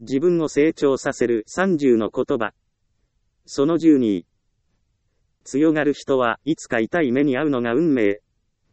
自分を成長させる30の言葉。その12。強がる人はいつか痛い目に遭うのが運命。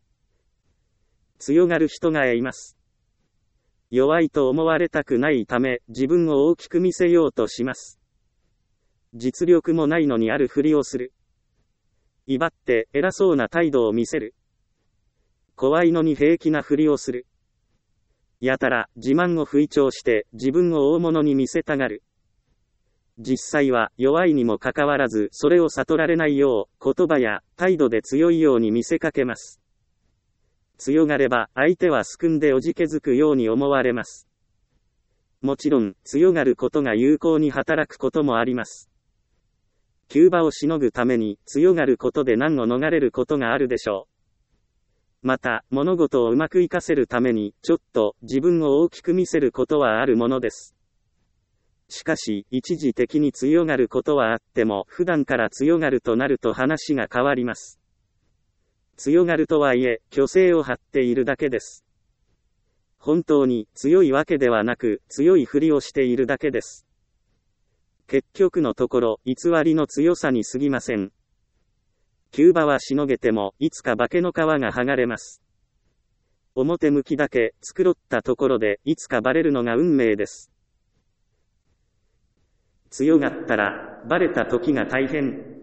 強がる人がいます。弱いと思われたくないため、自分を大きく見せようとします。実力もないのにあるふりをする。威張って偉そうな態度を見せる。怖いのに平気なふりをする。やたら自慢を吹聴して自分を大物に見せたがる。実際は弱いにもかかわらずそれを悟られないよう言葉や態度で強いように見せかけます。強がれば相手はすくんでおじけづくように思われます。もちろん強がることが有効に働くこともあります。急場をしのぐために強がることで難を逃れることがあるでしょう。また、物事をうまく活かせるためにちょっと自分を大きく見せることはあるものです。しかし、一時的に強がることはあっても、普段から強がるとなると話が変わります。強がるとはいえ、虚勢を張っているだけです。本当に強いわけではなく、強いふりをしているだけです。結局のところ、偽りの強さに過ぎません。急場はしのげても、いつか化けの皮が剥がれます。表向きだけ繕ったところで、いつかバレるのが運命です。強がったら、バレた時が大変。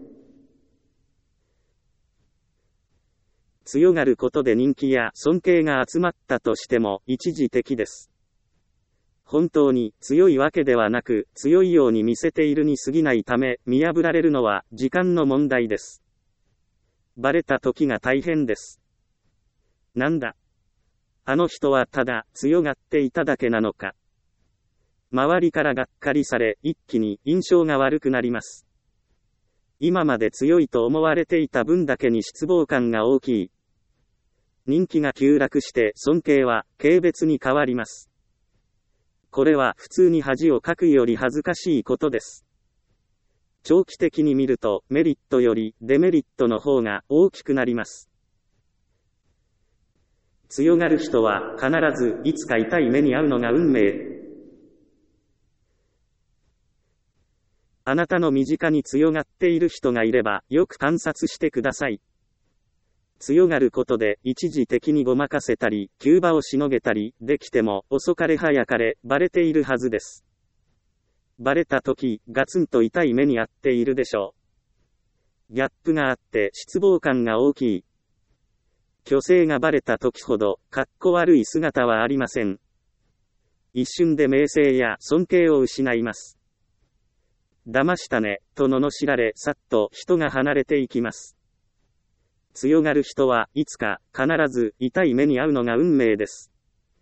強がることで人気や尊敬が集まったとしても、一時的です。本当に強いわけではなく、強いように見せているに過ぎないため、見破られるのは時間の問題です。バレた時が大変です。なんだ。あの人はただ強がっていただけなのか。周りからがっかりされ、一気に印象が悪くなります。今まで強いと思われていた分だけに失望感が大きい。人気が急落して尊敬は軽蔑に変わります。これは普通に恥をかくより恥ずかしいことです。長期的に見るとメリットよりデメリットの方が大きくなります。強がる人は必ずいつか痛い目に遭うのが運命。あなたの身近に強がっている人がいればよく観察してください。強がることで一時的にごまかせたり、急場をしのげたりできても遅かれ早かれバレているはずです。バレた時、ガツンと痛い目に遭っているでしょう。ギャップがあって失望感が大きい。虚勢がバレた時ほど、かっこ悪い姿はありません。一瞬で名声や尊敬を失います。騙したね、と罵られ、さっと人が離れていきます。強がる人はいつか必ず痛い目に遭うのが運命です。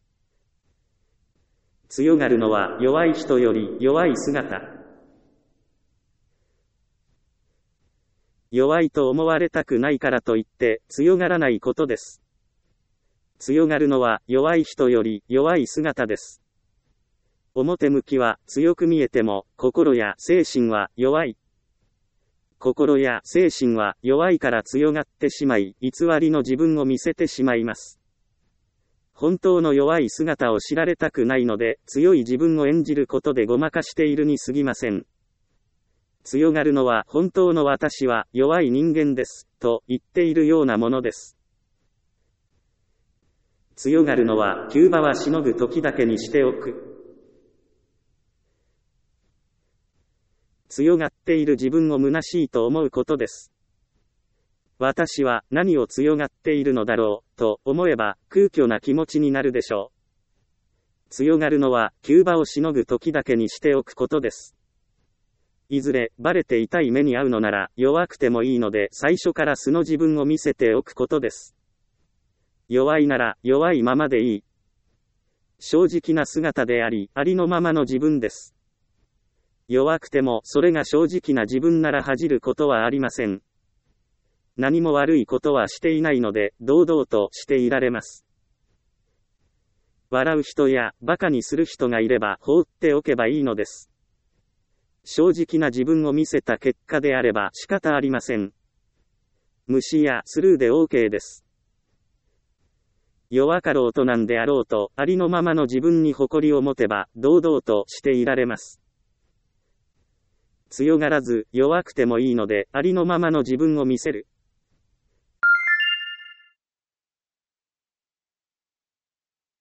強がるのは弱い人より弱い姿。弱いと思われたくないからといって強がらないことです。強がるのは弱い人より弱い姿です。表向きは強く見えても心や精神は弱い。心や精神は弱いから強がってしまい、偽りの自分を見せてしまいます。本当の弱い姿を知られたくないので、強い自分を演じることでごまかしているに過ぎません。強がるのは本当の私は弱い人間です、と言っているようなものです。強がるのは急場はしのぐ時だけにしておく。強がっている自分を虚しいと思うことです。私は何を強がっているのだろう、と思えば空虚な気持ちになるでしょう。強がるのは急場をしのぐ時だけにしておくことです。いずれバレて痛い目に遭うのなら弱くてもいいので最初から素の自分を見せておくことです。弱いなら弱いままでいい。正直な姿であり、ありのままの自分です。弱くてもそれが正直な自分なら恥じることはありません。何も悪いことはしていないので堂々としていられます。笑う人や馬鹿にする人がいれば放っておけばいいのです。正直な自分を見せた結果であれば仕方ありません。無視やスルーで OK です。 弱かろうとなんであろうと、ありのままの自分に誇りを持てば、堂々としていられます。強がらず、弱くてもいいので、ありのままの自分を見せる。